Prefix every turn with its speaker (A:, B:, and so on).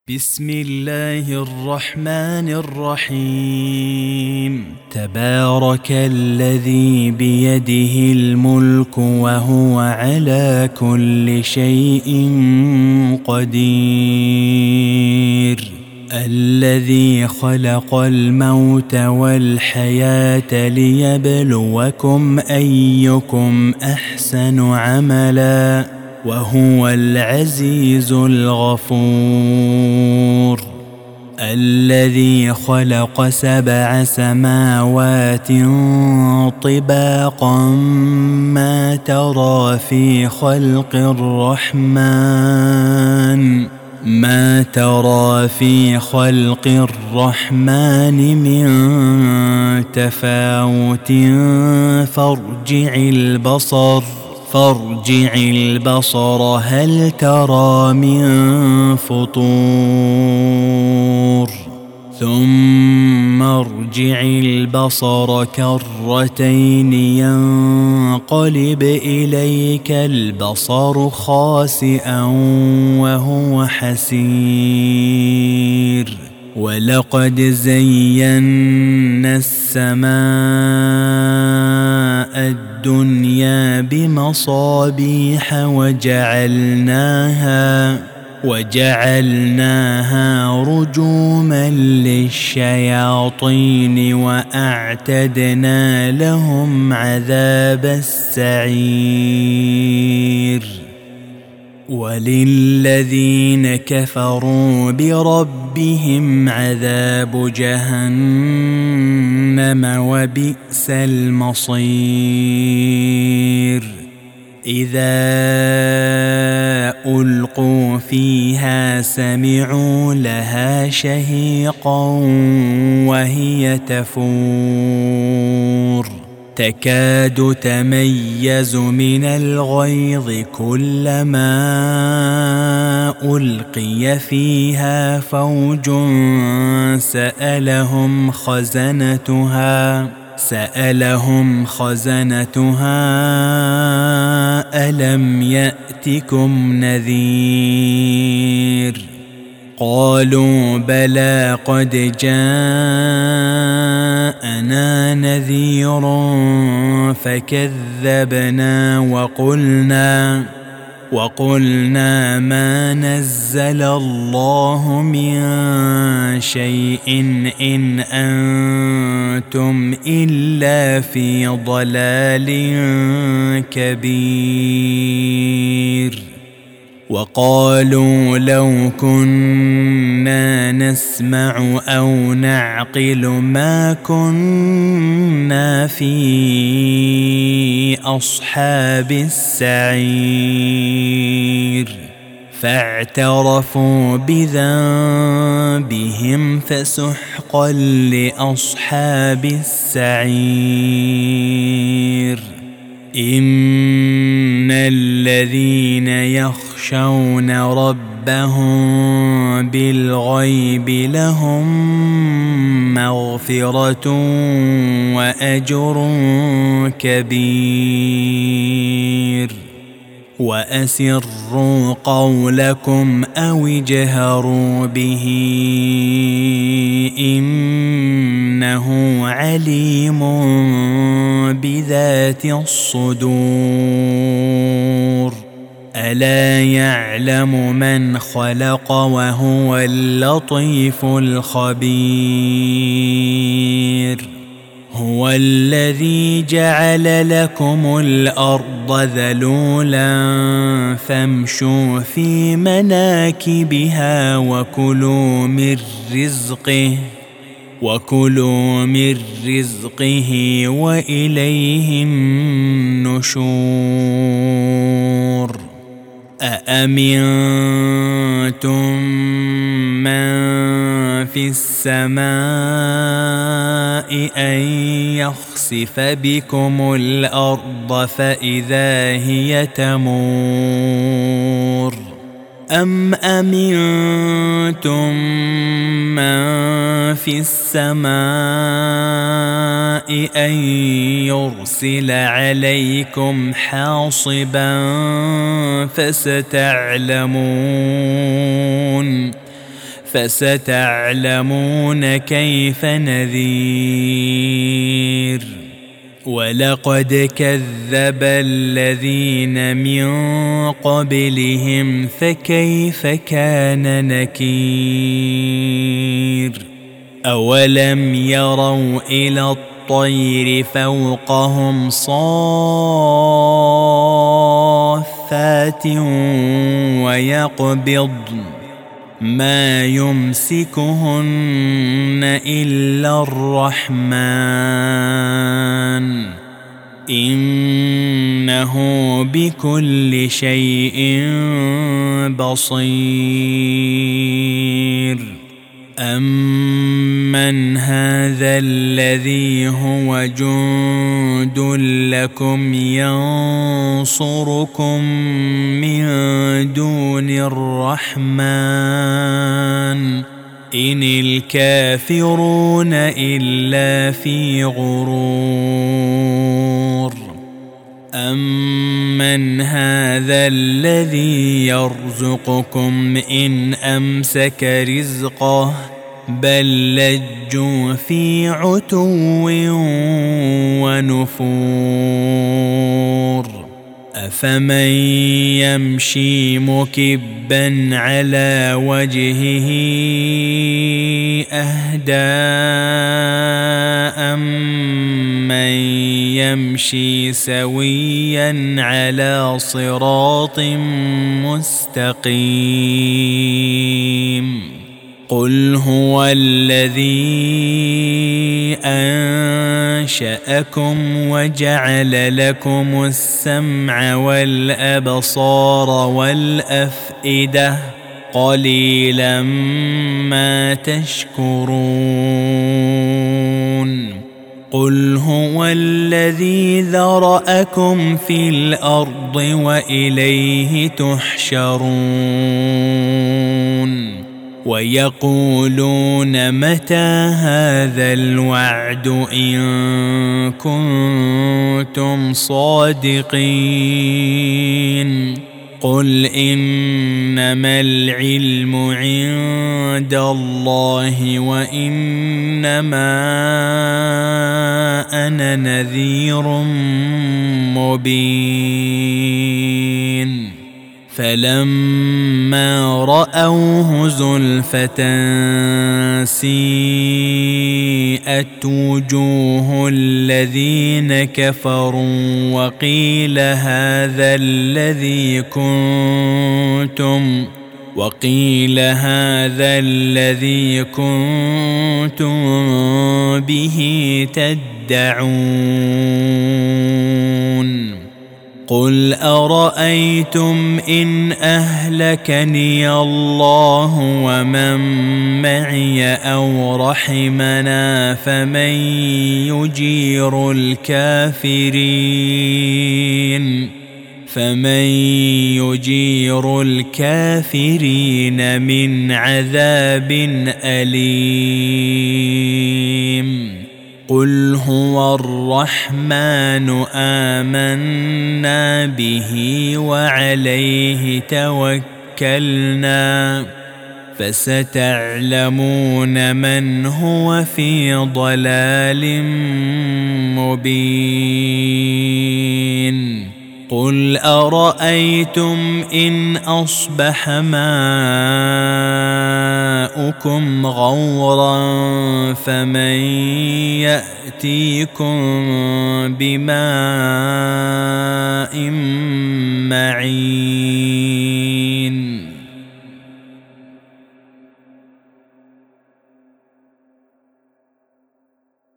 A: بسم الله الرحمن الرحيم. تبارك الذي بيده الملك وهو على كل شيء قدير. الذي خلق الموت والحياة ليبلوكم أيكم أحسن عملا وهو العزيز الغفور. الذي خلق 7 سماوات طباقا ما ترى في خلق الرحمن من تفاوت فارجع البصر هل ترى من فطور ثم ارجع البصر كرتين ينقلب إليك البصر خاسئا وهو حسير. ولقد زينا السماء الدنيا بمصابيح وجعلناها رجوما للشياطين وأعتدنا لهم عذاب السعير. وللذين كفروا بربهم عذاب جهنم وبئس المصير. إذا ألقوا فيها سمعوا لها شهيقا وهي تفور تكاد تميز من الغيظ كلما ألقي فيها فوج سألهم خزنتها ألم يأتكم نذير قالوا بلى قد جاءنا نذير فكذبنا وقلنا ما نزل الله من شيء إن أنتم إلا في ضلال كبير. وقالوا لو كنا نسمع أو نعقل ما كنا في أصحاب السعير. فاعترفوا بذنبهم فسحقا لأصحاب السعير. إن الذين يخشون ربهم بالغيب لهم مغفرة وأجر كبير. وأسروا قولكم أو اجهروا به إنه عليم بذات الصدور. ألا يعلم من خلق وهو اللطيف الخبير. هو الذي جعل لكم الأرض ذلولا فامشوا في مناكبها وكلوا من رزقه وإليه النشور. أأمنتم من في السماء أن يخسف بكم الأرض فإذا هي تمور أم أمنتم من في السماء أن يرسل عليكم فستعلمون كيف نذير ولقد كذب الذين من قبلهم فكيف كان نكير أولم يروا إلى الطير فوقهم صافات ويقبضن ما يمسكهن إلا الرحمن إنه بكل شيء بصير أمن هذا الذي هو جند لكم ينصركم من دون الرحمن إن الكافرون إلا في غرور أمن هذا الذي يرزقكم إن أمسك رزقه بل لجوا في عتو ونفور أفمن يمشي مكبا على وجهه أهدى أمن يمشي سويا على صراط مستقيم قل هو الذي أنشأكم وجعل لكم السمع والأبصار والأفئدة قليلا ما تشكرون قل هو الذي ذرأكم في الأرض وإليه تحشرون ويقولون متى هذا الوعد إن كنتم صادقين قل إنما العلم عند الله وإنما أنا نذير مبين فلما رأوه زلفة سيئت وجوه الذين كفروا وقيل هذا الذي كنتم به تدعون قل أرأيتم إن أهلكني الله ومن معي أو رحمنا فمن يجير الكافرين من عذاب أليم قل هو الرحمن آمنا به وعليه توكلنا فستعلمون من هو في ضلال مبين قل أرأيتم إن أصبح ماؤكم غورا فمن يأتيكم بماء معين